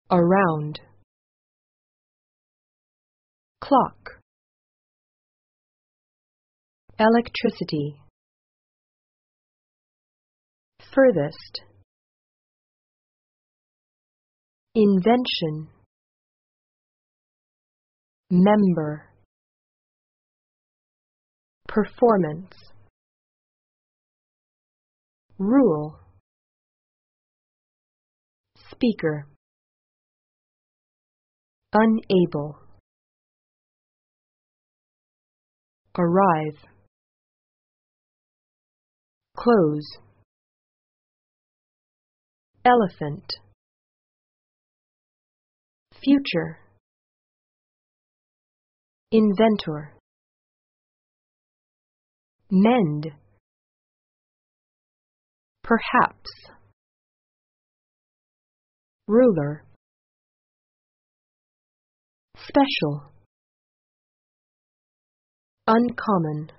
around, clock, electricity, furthest, invention, member, performance, rule, speaker, unable, arrive, close, elephant, future, inventor, mend, perhaps, ruler, special, uncommon,